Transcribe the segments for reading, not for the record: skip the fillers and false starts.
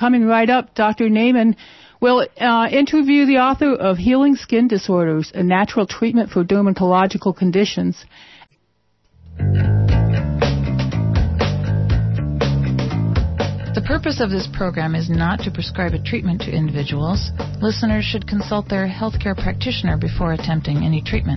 Coming right up, Dr. Naiman will interview the author of Healing Skin Disorders, a Natural Treatment for Dermatological Conditions. The purpose of this program is not to prescribe a treatment to individuals. Listeners should consult their healthcare practitioner before attempting any treatment.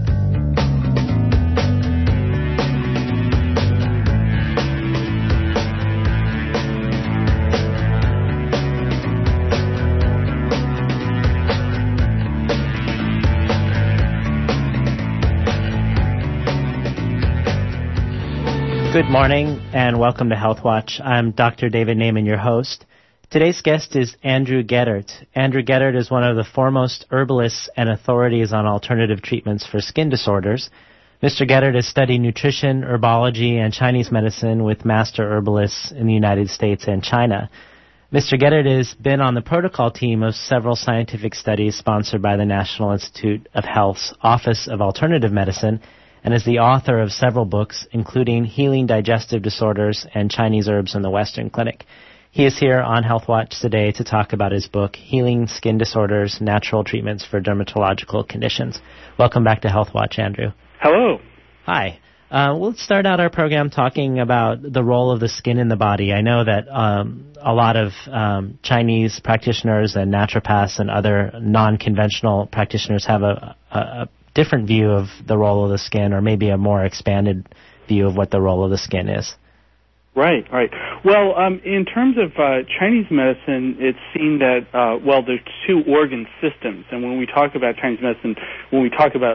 Good morning and welcome to Health Watch. I'm Dr. David Naiman, your host. Today's guest is Andrew Geddert. Andrew Geddert is one of the foremost herbalists and authorities on alternative treatments for skin disorders. Mr. Geddert has studied nutrition, herbology, and Chinese medicine with master herbalists in the United States and China. Mr. Geddert has been on the protocol team of several scientific studies sponsored by the National Institute of Health's Office of Alternative Medicine, and is the author of several books, including Healing Digestive Disorders and Chinese Herbs in the Western Clinic. He is here on Health Watch today to talk about his book, Healing Skin Disorders, Natural Treatments for Dermatological Conditions. Welcome back to Health Watch, Andrew. Hello. Hi. We'll start out our program talking about the role of the skin in the body. I know that a lot of Chinese practitioners and naturopaths and other non-conventional practitioners have a different view of the role of the skin, or maybe a more expanded view of what the role of the skin is. Right. Well, in terms of Chinese medicine, it's seen that, there's two organ systems. And when we talk about Chinese medicine, when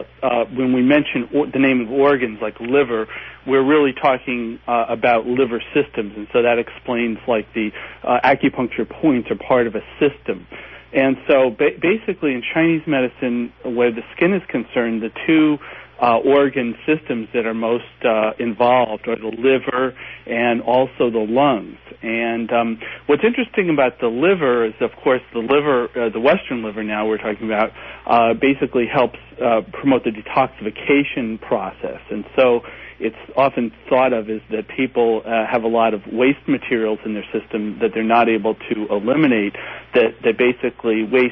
we mention the name of organs like liver, we're really talking about liver systems. And so that explains, like, the acupuncture points are part of a system. And so basically in Chinese medicine, where the skin is concerned, the two organ systems that are most involved are the liver and also the lungs. And what's interesting about the liver is, of course, the liver, the Western liver now we're talking about, basically helps promote the detoxification process. And so it's often thought of as that people have a lot of waste materials in their system that they're not able to eliminate, that basically waste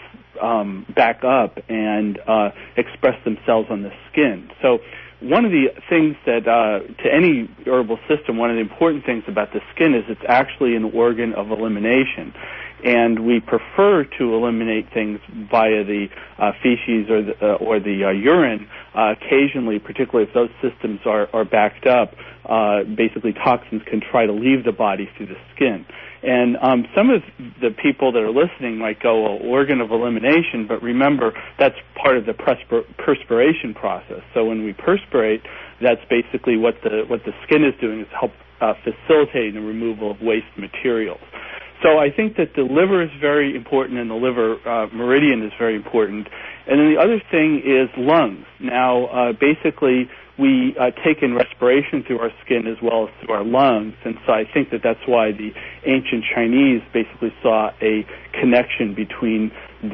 back up and express themselves on the skin. So one of the things that, to any herbal system, one of the important things about the skin is it's actually an organ of elimination. And we prefer to eliminate things via the feces or the urine. Occasionally, particularly if those systems are backed up, basically toxins can try to leave the body through the skin. And some of the people that are listening might go, well, organ of elimination, but remember, that's part of the perspiration process. So when we perspirate, that's basically what the skin is doing, is help facilitating the removal of waste materials. So I think that the liver is very important, and the liver meridian is very important. And then the other thing is lungs. Now, basically, we take in respiration through our skin as well as through our lungs, and so I think that that's why the ancient Chinese basically saw a connection between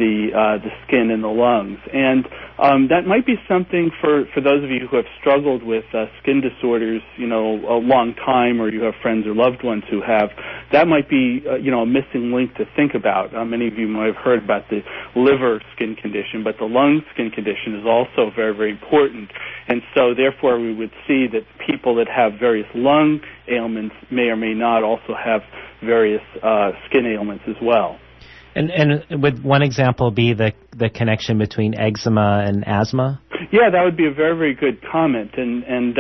the skin and the lungs. And that might be something for those of you who have struggled with skin disorders, a long time, or you have friends or loved ones who have. That might be, a missing link to think about. Many of you might have heard about the liver skin condition, but the lung skin condition is also very, very important. And so, therefore, we would see that people that have various lung ailments may or may not also have various skin ailments as well. And would one example be the connection between eczema and asthma? Yeah, that would be a very, very good comment. And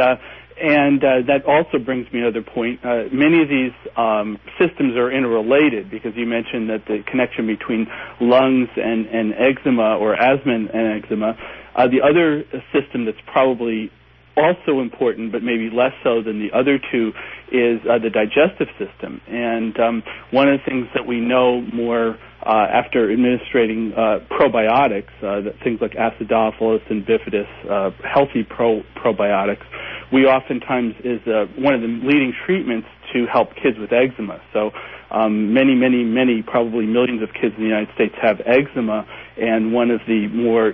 that also brings me another point. Many of these systems are interrelated, because you mentioned that the connection between lungs and eczema, or asthma and eczema. The other system that's probably also important, but maybe less so than the other two, is the digestive system. And one of the things that we know more after administering probiotics, things like Acidophilus and Bifidus, healthy probiotics, we oftentimes is one of the leading treatments to help kids with eczema. So many, probably millions of kids in the United States have eczema, and one of the more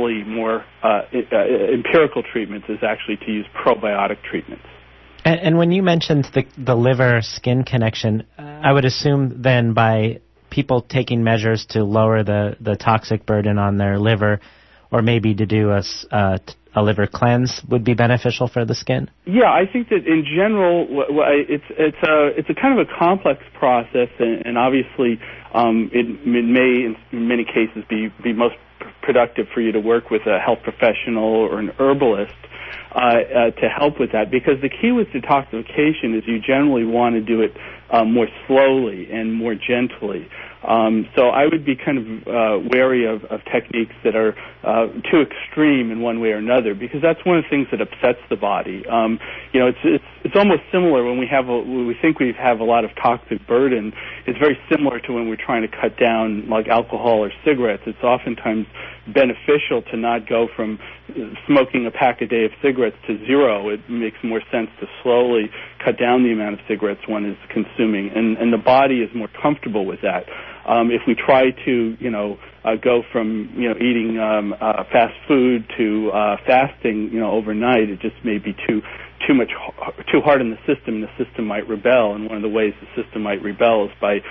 empirical treatments is actually to use probiotic treatments. And when you mentioned the liver-skin connection, I would assume then by people taking measures to lower the toxic burden on their liver, or maybe to do a liver cleanse would be beneficial for the skin? Yeah, I think that in general, it's a kind of a complex process, and obviously it may in many cases be most productive for you to work with a health professional or an herbalist to help with that, because the key with detoxification is you generally want to do it more slowly and more gently. So I would be kind of wary of techniques that are too extreme in one way or another, because that's one of the things that upsets the body. It's almost similar when we think we have a lot of toxic burden. It's very similar to when we're trying to cut down like alcohol or cigarettes. It's oftentimes beneficial to not go from smoking a pack a day of cigarettes to zero. It makes more sense to slowly cut down the amount of cigarettes one is consuming, and the body is more comfortable with that. If we try to, go from, eating fast food to fasting, overnight, it just may be too hard on the system. The system might rebel, and one of the ways the system might rebel is by,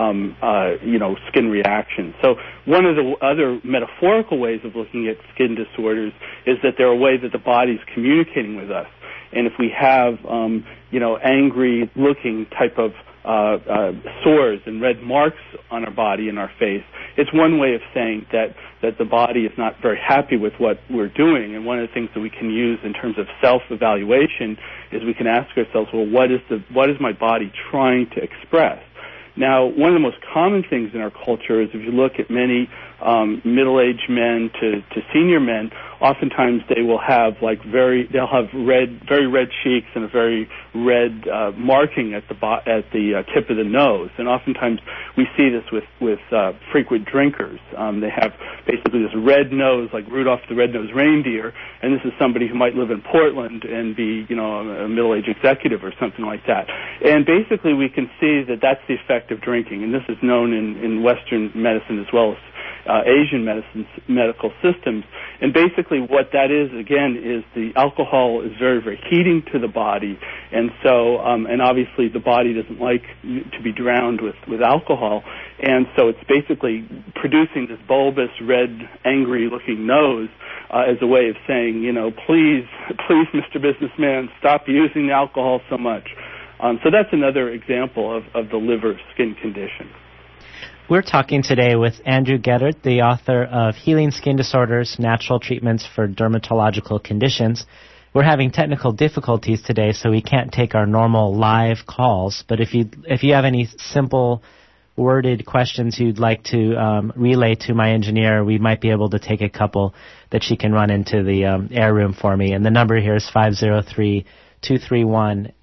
skin reactions. So one of the other metaphorical ways of looking at skin disorders is that they're a way that the body's communicating with us. And if we have, angry-looking type of sores and red marks on our body and our face, it's one way of saying that the body is not very happy with what we're doing. And one of the things that we can use in terms of self-evaluation is we can ask ourselves, well, what is my body trying to express? Now, one of the most common things in our culture is if you look at many middle-aged men to senior men, oftentimes they will have very red cheeks and a very red marking at the tip of the nose. And oftentimes we see this with frequent drinkers. They have basically this red nose, like Rudolph the Red-Nosed Reindeer, and this is somebody who might live in Portland and be, a middle-aged executive or something like that. And basically we can see that that's the effect of drinking, and this is known in Western medicine as well as Asian medical systems. And basically what that is, again, is the alcohol is very, very heating to the body. And so, and obviously the body doesn't like to be drowned with alcohol. And so it's basically producing this bulbous, red, angry-looking nose as a way of saying, please, Mr. Businessman, stop using the alcohol so much. So that's another example of the liver skin condition. We're talking today with Andrew Geddert, the author of Healing Skin Disorders, Natural Treatments for Dermatological Conditions. We're having technical difficulties today, so we can't take our normal live calls. But if you have any simple worded questions you'd like to relay to my engineer, we might be able to take a couple that she can run into the air room for me. And the number here is 503-231-8187.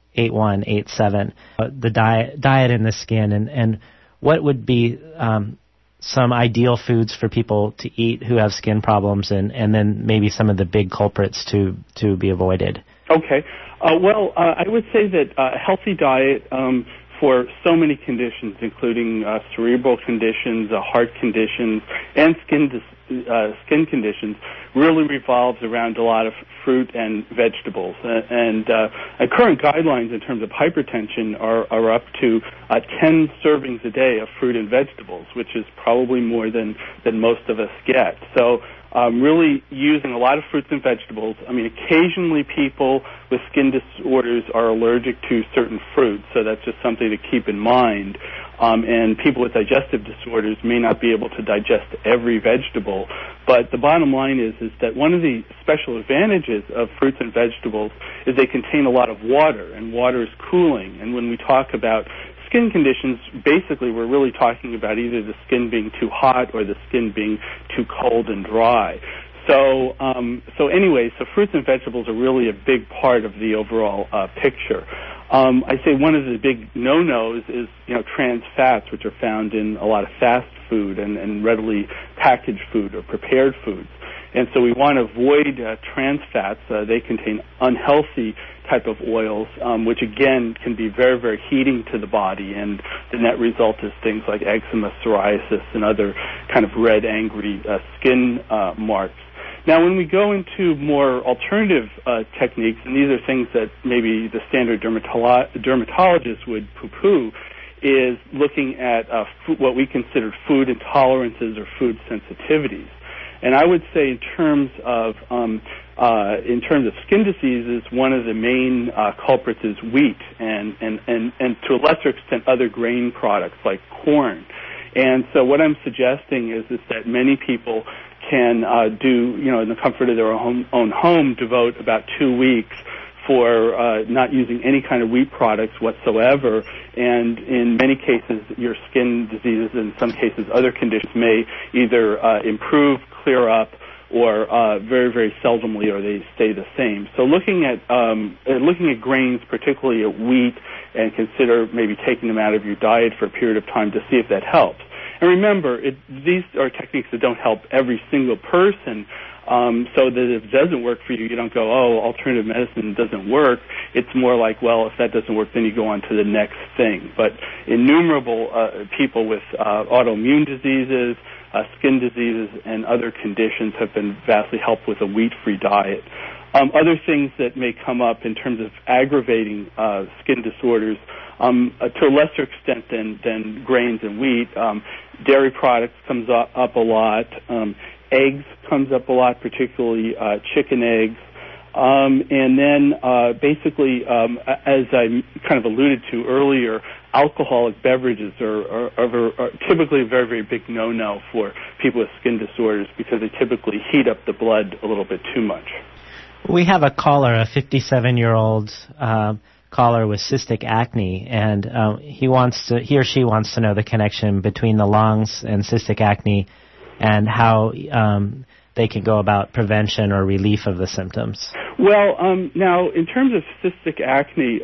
The diet in the skin and what would be some ideal foods for people to eat who have skin problems, and then maybe some of the big culprits to be avoided? Okay. I would say that a healthy diet for so many conditions, including cerebral conditions, heart conditions, and skin conditions, really revolves around a lot of fruit and vegetables. And current guidelines in terms of hypertension are up to 10 servings a day of fruit and vegetables, which is probably more than most of us get. So really using a lot of fruits and vegetables. I mean, occasionally people with skin disorders are allergic to certain fruits, so that's just something to keep in mind. And people with digestive disorders may not be able to digest every vegetable. But the bottom line is that one of the special advantages of fruits and vegetables is they contain a lot of water, and water is cooling. And when we talk about skin conditions, basically we're really talking about either the skin being too hot or the skin being too cold and dry. So anyway, fruits and vegetables are really a big part of the overall picture. I say one of the big no-nos is, trans fats, which are found in a lot of fast food and readily packaged food or prepared foods. And so we want to avoid trans fats. They contain unhealthy type of oils, which again can be very, very heating to the body, and the net result is things like eczema, psoriasis, and other kind of red, angry skin marks. Now, when we go into more alternative techniques, and these are things that maybe the standard dermatologist would poo-poo, is looking at what we consider food intolerances or food sensitivities. And I would say in terms of skin diseases, one of the main culprits is wheat and to a lesser extent other grain products like corn. And so what I'm suggesting is that many people can do, in the comfort of their own home, devote about 2 weeks for not using any kind of wheat products whatsoever. And in many cases, your skin diseases, in some cases other conditions, may either improve, clear up, or very, very seldomly, or they stay the same. So looking at grains, particularly at wheat, and consider maybe taking them out of your diet for a period of time to see if that helps. And remember, these are techniques that don't help every single person, so that if it doesn't work for you, you don't go, oh, alternative medicine doesn't work. It's more like, well, if that doesn't work, then you go on to the next thing. But innumerable people with autoimmune diseases, skin diseases, and other conditions have been vastly helped with a wheat-free diet. Other things that may come up in terms of aggravating skin disorders, to a lesser extent than grains and wheat, dairy products comes up a lot. Eggs comes up a lot, particularly chicken eggs. And then basically, as I kind of alluded to earlier, alcoholic beverages are typically a very, very big no-no for people with skin disorders because they typically heat up the blood a little bit too much. We have a caller, a 57-year-old caller with cystic acne, and he or she wants to know the connection between the lungs and cystic acne and how they can go about prevention or relief of the symptoms. Well, now, in terms of cystic acne,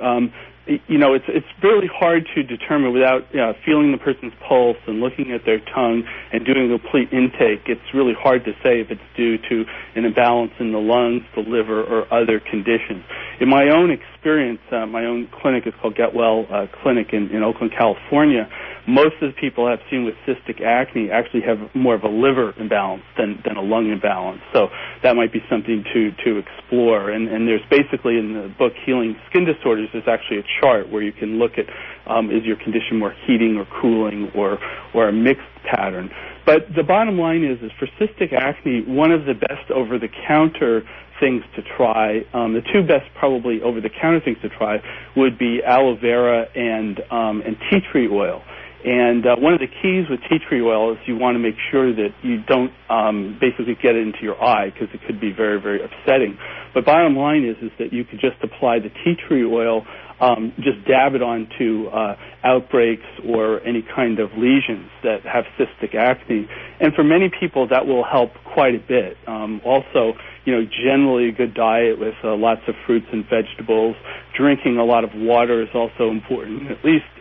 it's really hard to determine without feeling the person's pulse and looking at their tongue and doing a complete intake. It's really hard to say if it's due to an imbalance in the lungs, the liver, or other conditions. In my own experience, my own clinic is called Get Well Clinic in Oakland, California. Most of the people I've seen with cystic acne actually have more of a liver imbalance than a lung imbalance. So that might be something to explore. And there's basically in the book Healing Skin Disorders, there's actually a chart where you can look at is your condition more heating or cooling or a mixed pattern. But the bottom line is for cystic acne, one of the best over-the-counter things to try, the two best probably over-the-counter things to try would be aloe vera and tea tree oil. And one of the keys with tea tree oil is you want to make sure that you don't basically get it into your eye because it could be very, very upsetting. But bottom line is that you could just apply the tea tree oil, just dab it onto outbreaks or any kind of lesions that have cystic acne. And for many people, that will help quite a bit. Also, generally a good diet with lots of fruits and vegetables. Drinking a lot of water is also important, at least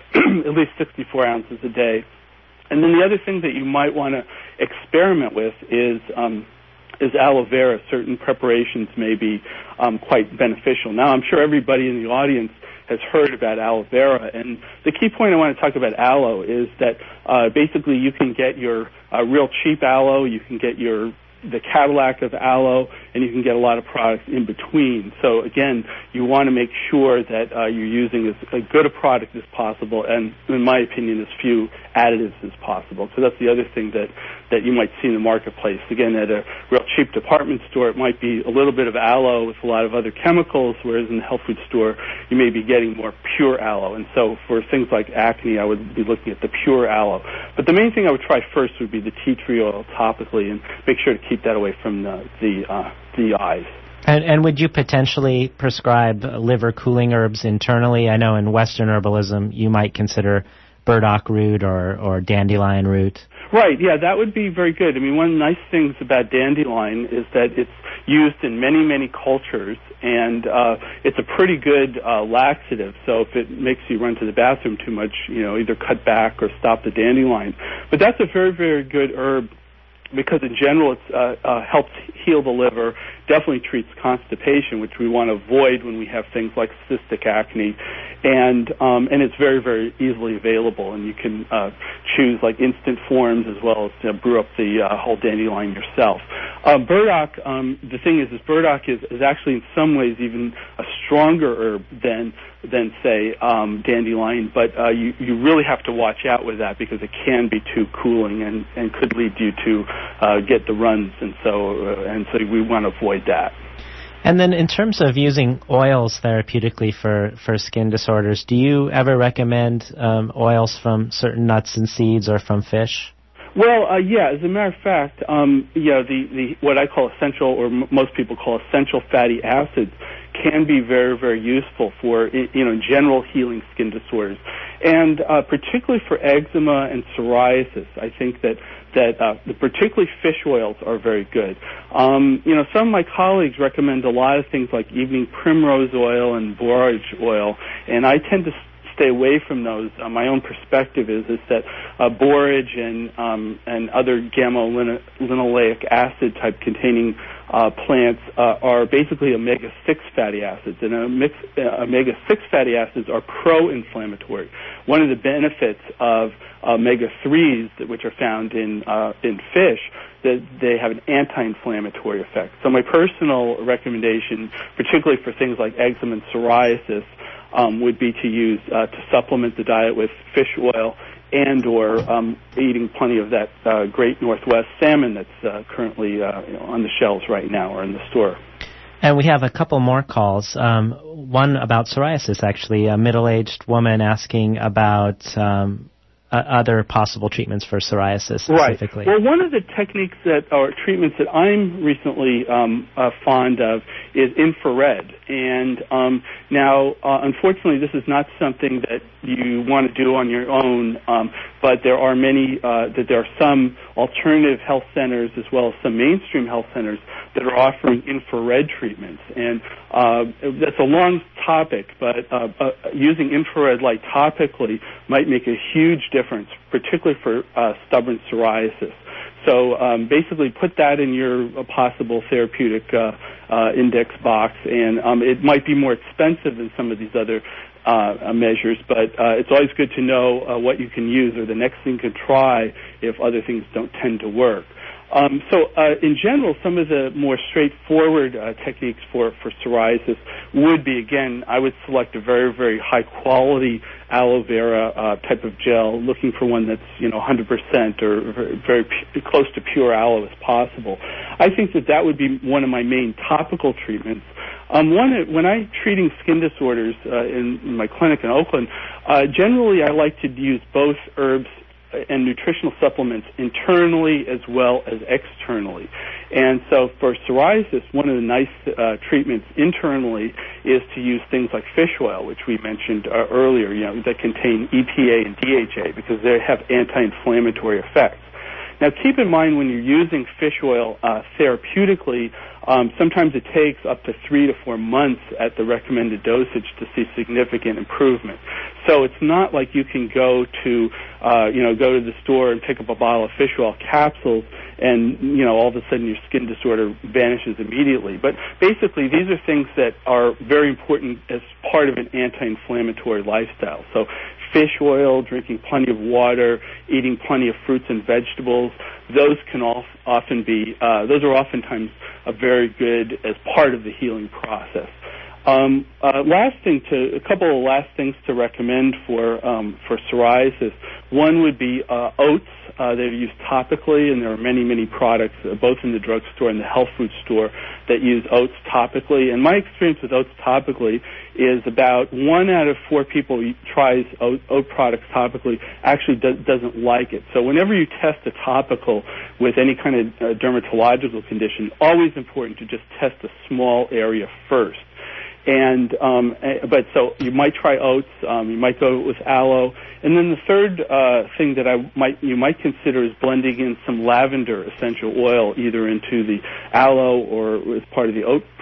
64 ounces a day. And then the other thing that you might want to experiment with is aloe vera. Certain preparations may be quite beneficial. Now, I'm sure everybody in the audience has heard about aloe vera, and the key point I want to talk about aloe is that basically you can get your real cheap aloe, you can get the Cadillac of aloe, and you can get a lot of products in between. So again, you want to make sure that you're using as good a product as possible, and in my opinion, as few additives as possible. So that's the other thing that you might see in the marketplace. Again, at a real cheap department store, it might be a little bit of aloe with a lot of other chemicals, whereas in the health food store, you may be getting more pure aloe. And so for things like acne, I would be looking at the pure aloe. But the main thing I would try first would be the tea tree oil topically, and make sure to keep that away from the eyes. And would you potentially prescribe liver cooling herbs internally? I know in Western herbalism you might consider burdock root or dandelion root. Right, yeah, that would be very good. I mean, one of the nice things about dandelion is that it's used in many, many cultures, and it's a pretty good laxative. So if it makes you run to the bathroom too much, either cut back or stop the dandelion. But that's a very, very good herb, because in general it helps heal the liver, definitely treats constipation, which we want to avoid when we have things like cystic acne. and it's very, very easily available, and you can choose like instant forms as well as brew up the whole dandelion yourself. Burdock, the thing is burdock is actually in some ways even a stronger herb than say dandelion, but you really have to watch out with that because it can be too cooling and could lead you to get the runs, and so we want to avoid that. And then in terms of using oils therapeutically for skin disorders, do you ever recommend oils from certain nuts and seeds or from fish? Well, yeah. As a matter of fact, the what I call essential, or most people call essential fatty acids, can be very, very useful for general healing skin disorders, and particularly for eczema and psoriasis. I think that particularly fish oils are very good. Some of my colleagues recommend a lot of things like evening primrose oil and borage oil, and I tend to stay away from those. My own perspective is that borage and other gamma-linoleic acid type containing plants are basically omega-6 fatty acids, and omega-6 fatty acids are pro-inflammatory. One of the benefits of omega-3s, which are found in fish, that they have an anti-inflammatory effect. So my personal recommendation, particularly for things like eczema and psoriasis, would be to use to supplement the diet with fish oil and or eating plenty of that Great Northwest salmon that's currently on the shelves right now or in the store. And we have a couple more calls. One about psoriasis, actually, a middle-aged woman asking about other possible treatments for psoriasis specifically. Right. Well, one of the techniques or treatments that I'm recently fond of is infrared. And now, unfortunately, this is not something that you want to do on your own, but there are there are some alternative health centers as well as some mainstream health centers that are offering infrared treatments. And that's a long topic, but using infrared light topically might make a huge difference, particularly for stubborn psoriasis. So basically put that in your possible therapeutic index box, and it might be more expensive than some of these other measures, but it's always good to know what you can use or the next thing you can try if other things don't tend to work. In general, some of the more straightforward techniques for psoriasis would be, again, I would select a very, very high-quality aloe vera type of gel, looking for one that's 100% or very close to pure aloe as possible. I think that would be one of my main topical treatments. When I'm treating skin disorders in my clinic in Oakland, generally I like to use both herbs and nutritional supplements internally as well as externally. And so for psoriasis, one of the nice treatments internally is to use things like fish oil, which we mentioned earlier, that contain EPA and DHA because they have anti-inflammatory effects. Now, keep in mind when you're using fish oil therapeutically, sometimes it takes up to 3 to 4 months at the recommended dosage to see significant improvement. So it's not like you can go to the store and pick up a bottle of fish oil capsules and, all of a sudden your skin disorder vanishes immediately. But basically, these are things that are very important as part of an anti-inflammatory lifestyle. So fish oil, drinking plenty of water, eating plenty of fruits and vegetables, those can often be, those are oftentimes very good as part of the healing process. A couple of last things to recommend for psoriasis. One would be oats. They're used topically, and there are many, many products, both in the drugstore and the health food store, that use oats topically. And my experience with oats topically is about 1 out of 4 people who tries oat products topically actually doesn't like it. So whenever you test a topical with any kind of dermatological condition, always important to just test a small area first. But so you might try oats, you might go with aloe, and then the third thing that you might consider is blending in some lavender essential oil either into the aloe or as part of the oat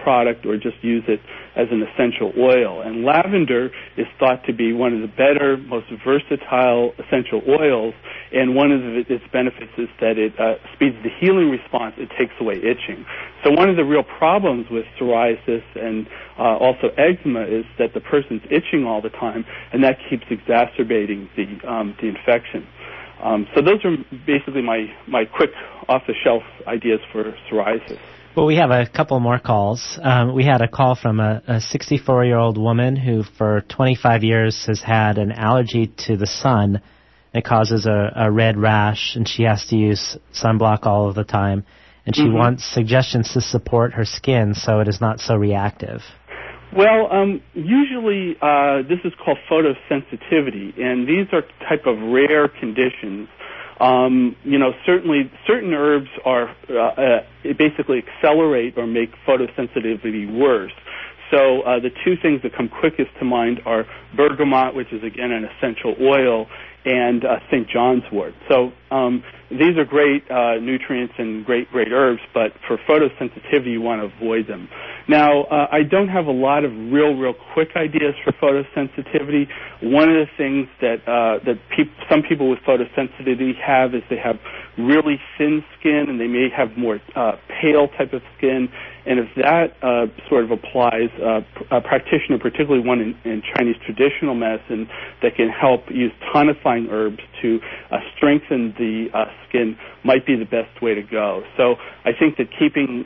product or just use it as an essential oil. And lavender is thought to be one of the better, most versatile essential oils, and one of its benefits is that it speeds the healing response. It takes away itching. So one of the real problems with psoriasis and also eczema is that the person's itching all the time, and that keeps exacerbating the infection. So those are basically my quick off-the-shelf ideas for psoriasis. Well, we have a couple more calls. We had a call from a 64-year-old woman who for 25 years has had an allergy to the sun. It causes a red rash, and she has to use sunblock all of the time. And she wants suggestions to support her skin so it is not so reactive. Well, usually this is called photosensitivity, and these are type of rare conditions. Certainly certain herbs are basically accelerate or make photosensitivity worse. So the two things that come quickest to mind are bergamot, which is again an essential oil, and St. John's wort. So these are great nutrients and great herbs, but for photosensitivity you want to avoid them. Now, I don't have a lot of real quick ideas for photosensitivity. One of the things that some people with photosensitivity have is they have really thin skin, and they may have more pale type of skin. And if that sort of applies, a practitioner, particularly one in Chinese traditional medicine, that can help use tonifying herbs to strengthen the skin might be the best way to go. So I think that keeping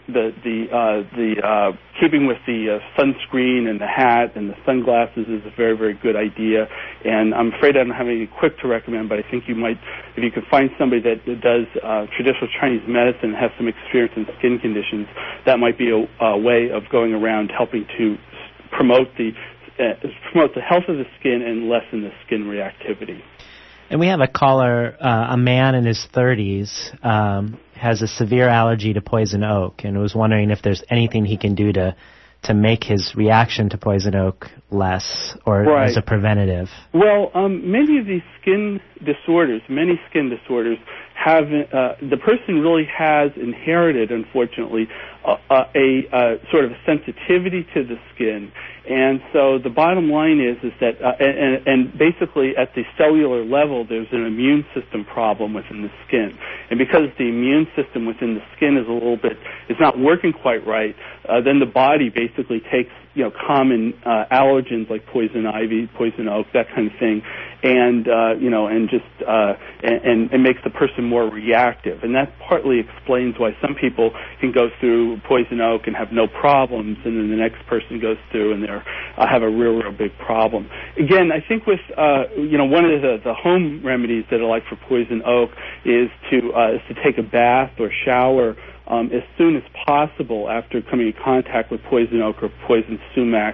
keeping with the sunscreen and the hat and the sunglasses is a very good idea. And I'm afraid I don't have anything quick to recommend, but I think you might, if you could find somebody that does traditional Chinese medicine and has some experience in skin conditions, that might be a way of going around helping to promote the health of the skin and lessen the skin reactivity. And we have a caller, a man in his 30s, has a severe allergy to poison oak, and was wondering if there's anything he can do to make his reaction to poison oak less, or as a preventative. Well, many of these skin disorders have the person really has inherited, unfortunately, a sort of a sensitivity to the skin. And so the bottom line is that, and basically at the cellular level, there's an immune system problem within the skin. And because the immune system within the skin is not working quite right, then the body basically takes, common allergens like poison ivy, poison oak, that kind of thing, and makes the person more reactive. And that partly explains why some people can go through poison oak and have no problems, and then the next person goes through and they have a real big problem. Again, I think with one of the home remedies that I like for poison oak is to take a bath or shower as soon as possible after coming in contact with poison oak or poison sumac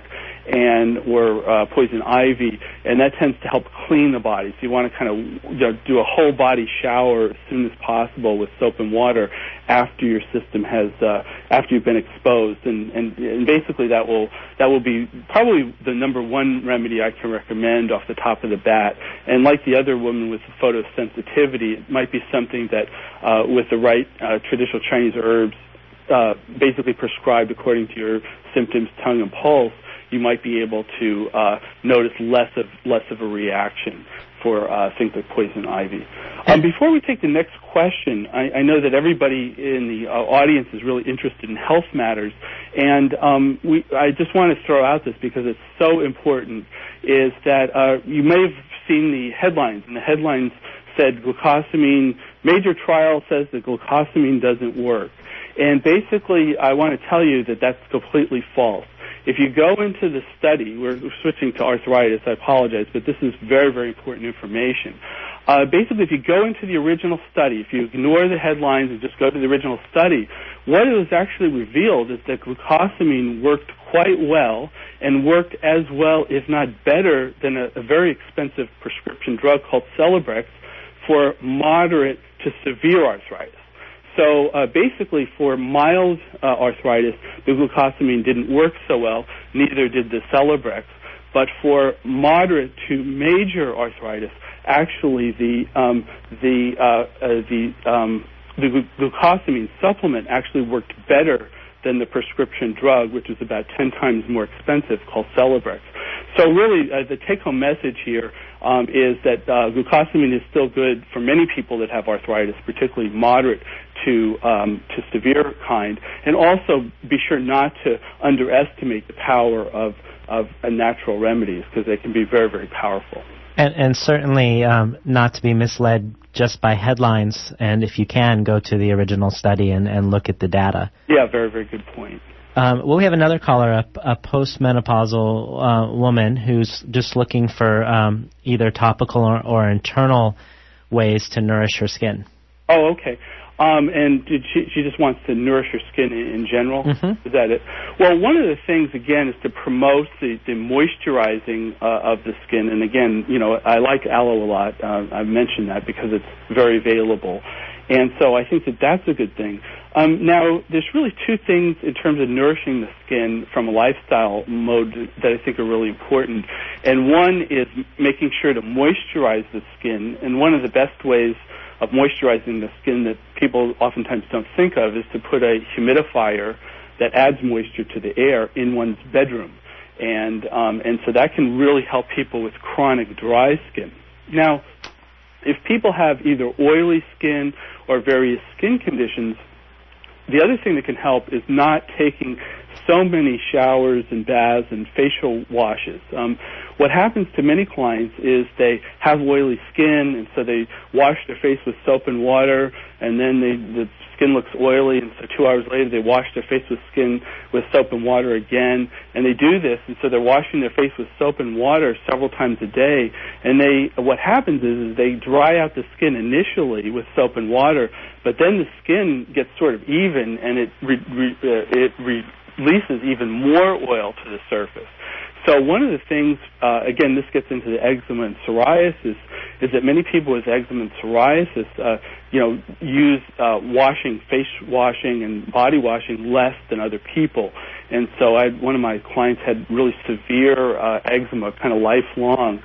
or poison ivy, and that tends to help clean the body. So you want to kind of do a whole body shower as soon as possible with soap and water after your system after you've been exposed, and basically that will be probably the number one remedy I can recommend off the top of the bat. And like the other woman with photosensitivity, it might be something that with the right traditional Chinese herbs, basically prescribed according to your symptoms, tongue, and pulse, you might be able to notice less of a reaction for things like poison ivy. Before we take the next question, I know that everybody in the audience is really interested in health matters, and I just want to throw out this because it's so important, is that you may have seen the headlines, and the headlines said glucosamine, major trial says that glucosamine doesn't work. And basically, I want to tell you that that's completely false. If you go into the study, we're switching to arthritis, I apologize, but this is very important information. Basically, if you go into the original study, if you ignore the headlines and just go to the original study, what it was actually revealed is that glucosamine worked quite well and worked as well, if not better, than a very expensive prescription drug called Celebrex for moderate to severe arthritis. So basically, for mild arthritis, the glucosamine didn't work so well. Neither did the Celebrex. But for moderate to major arthritis, actually the glucosamine supplement actually worked better than the prescription drug, which is about 10 times more expensive, called Celebrex. So really, the take-home message here is that glucosamine is still good for many people that have arthritis, particularly moderate to severe kind, and also be sure not to underestimate the power of natural remedies, because they can be very, very powerful. And certainly not to be misled just by headlines, and if you can, go to the original study and look at the data. Yeah, very, very good point. Well, we have another caller, a postmenopausal woman who's just looking for either topical or internal ways to nourish her skin. Oh, okay. And she just wants to nourish her skin in general? Mm-hmm. Is that it? Well, one of the things, again, is to promote the moisturizing of the skin. And again, I like aloe a lot. I've mentioned that because it's very available. And so I think that that's a good thing. Now, there's really two things in terms of nourishing the skin from a lifestyle mode that I think are really important. And one is making sure to moisturize the skin. And one of the best ways of moisturizing the skin that people oftentimes don't think of is to put a humidifier that adds moisture to the air in one's bedroom. And so that can really help people with chronic dry skin. Now, if people have either oily skin or various skin conditions, the other thing that can help is not taking so many showers and baths and facial washes. What happens to many clients is they have oily skin, and so they wash their face with soap and water, and then the skin looks oily, and so 2 hours later they wash their face with soap and water again, and they do this, and so they're washing their face with soap and water several times a day, and what happens is they dry out the skin initially with soap and water, but then the skin gets sort of even, and it releases even more oil to the surface. So one of the things, again, this gets into the eczema and psoriasis, is that many people with eczema and psoriasis, use face washing and body washing less than other people. And so one of my clients had really severe eczema, kind of lifelong.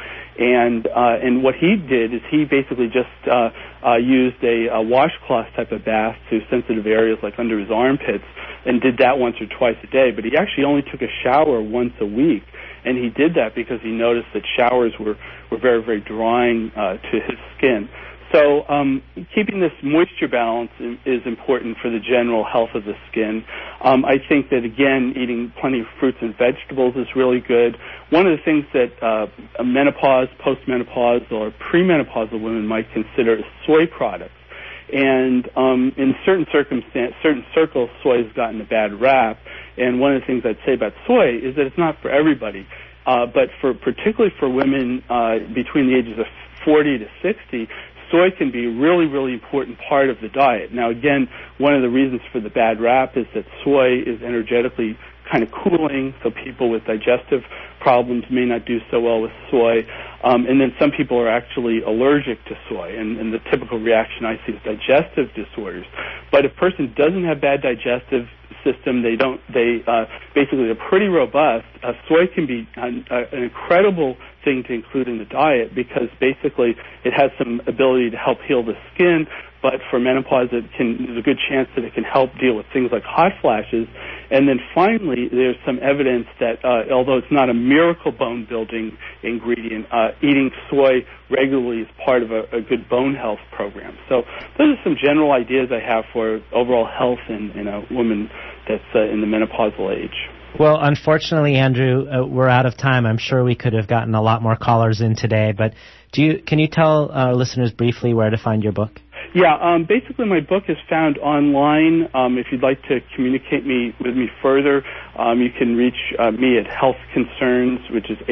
And what he did is he basically just used a washcloth type of bath to sensitive areas like under his armpits, and did that once or twice a day. But he actually only took a shower once a week. And he did that because he noticed that showers were very, very drying to his skin. So keeping this moisture balance is important for the general health of the skin. I think that, again, eating plenty of fruits and vegetables is really good. One of the things that menopause, postmenopausal, or premenopausal women might consider is soy products. And in certain circles, soy has gotten a bad rap. And one of the things I'd say about soy is that it's not for everybody. But particularly for women between the ages of 40 to 60, soy can be a really, really important part of the diet. Now, again, one of the reasons for the bad rap is that soy is energetically kind of cooling, so people with digestive problems may not do so well with soy. And then some people are actually allergic to soy, and the typical reaction I see is digestive disorders. But if a person doesn't have bad digestive system, basically they're pretty robust. Soy can be an incredible thing to include in the diet because basically it has some ability to help heal the skin, but for menopause there's a good chance that it can help deal with things like hot flashes. And then finally, there's some evidence that although it's not a miracle bone-building ingredient, eating soy regularly is part of a good bone health program. So those are some general ideas I have for overall health in a woman that's in the menopausal age. Well, unfortunately, Andrew, we're out of time. I'm sure we could have gotten a lot more callers in today, but can you tell our listeners briefly where to find your book? Yeah, basically my book is found online. If you'd like to communicate with me further, you can reach me at Health Concerns, which is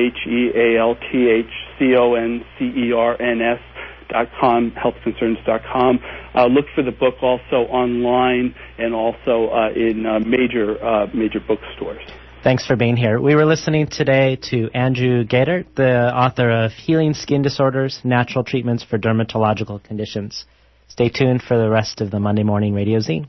HealthConcerns.com, healthconcerns.com. Look for the book also online and also in major bookstores. Thanks for being here. We were listening today to Andrew Gaedert, the author of Healing Skin Disorders, Natural Treatments for Dermatological Conditions. Stay tuned for the rest of the Monday Morning Radio Zine.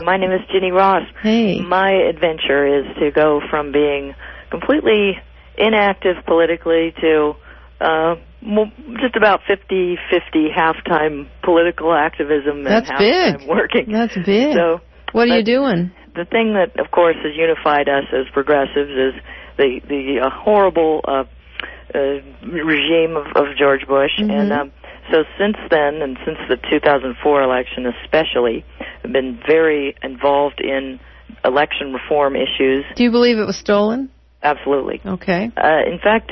My name is Ginny Ross. Hey. My adventure is to go from being completely inactive politically to just about 50-50 half-time political activism and That's half-time big. working. That's big. So, what are you doing? The thing that, of course, has unified us as progressives is the horrible regime of George Bush. Mm-hmm. And so since then, and since the 2004 election especially, I've been very involved in election reform issues. Do you believe it was stolen? Absolutely. Okay. In fact,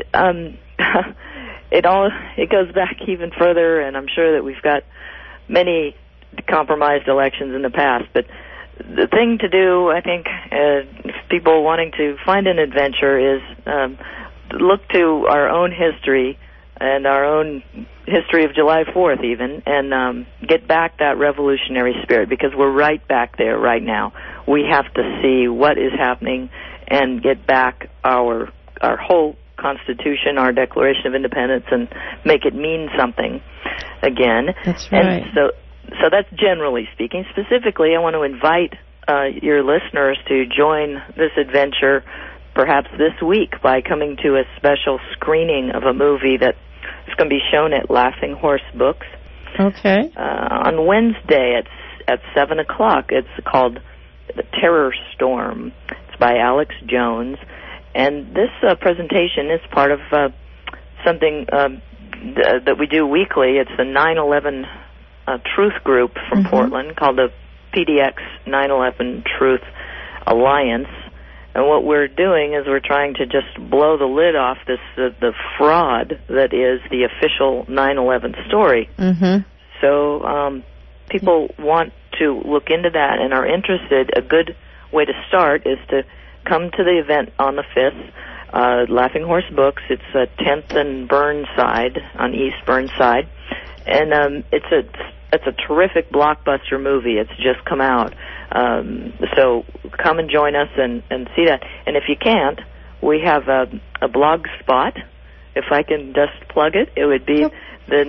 it goes back even further, and I'm sure that we've got many compromised elections in the past. But the thing to do, I think, if people wanting to find an adventure is look to our own history and our own history of July 4th even, and get back that revolutionary spirit, because we're right back there right now. We have to see what is happening and get back our whole Constitution, our Declaration of Independence, and make it mean something again. That's right. And so that's generally speaking. Specifically, I want to invite your listeners to join this adventure perhaps this week by coming to a special screening of a movie that is going to be shown at Laughing Horse Books. Okay. On Wednesday at 7 o'clock. It's called The Terror Storm. It's by Alex Jones. And this presentation is part of something that we do weekly. It's the 9/11 Truth Group from Portland called the PDX 9/11 Truth Alliance. And what we're doing is we're trying to just blow the lid off this the fraud that is the official 9/11 story. Mm-hmm. So people want to look into that and are interested. A good way to start is to come to the event on the 5th, Laughing Horse Books. It's 10th and Burnside, on East Burnside. And it's a terrific blockbuster movie. It's just come out. So come and join us and see that. And if you can't, we have a blog spot. If I can just plug it, it would be the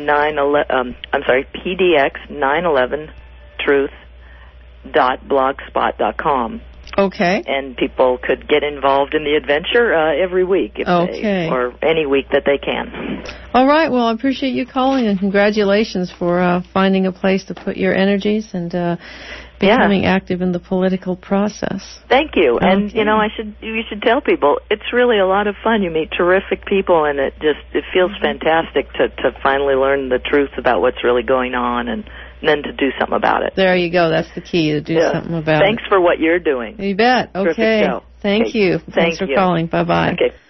PDX 911 truth.blogspot.com. Okay. And people could get involved in the adventure every week, or any week that they can. All right. Well, I appreciate you calling, and congratulations for finding a place to put your energies and becoming active in the political process. Thank you. Okay. And you should tell people it's really a lot of fun. You meet terrific people, and it feels fantastic to finally learn the truth about what's really going on, and then to do something about it. There you go. That's the key, to do something about it. Thanks for what you're doing. You bet. Okay. Terrific show. Thank you. Thanks for calling. Bye-bye. Okay.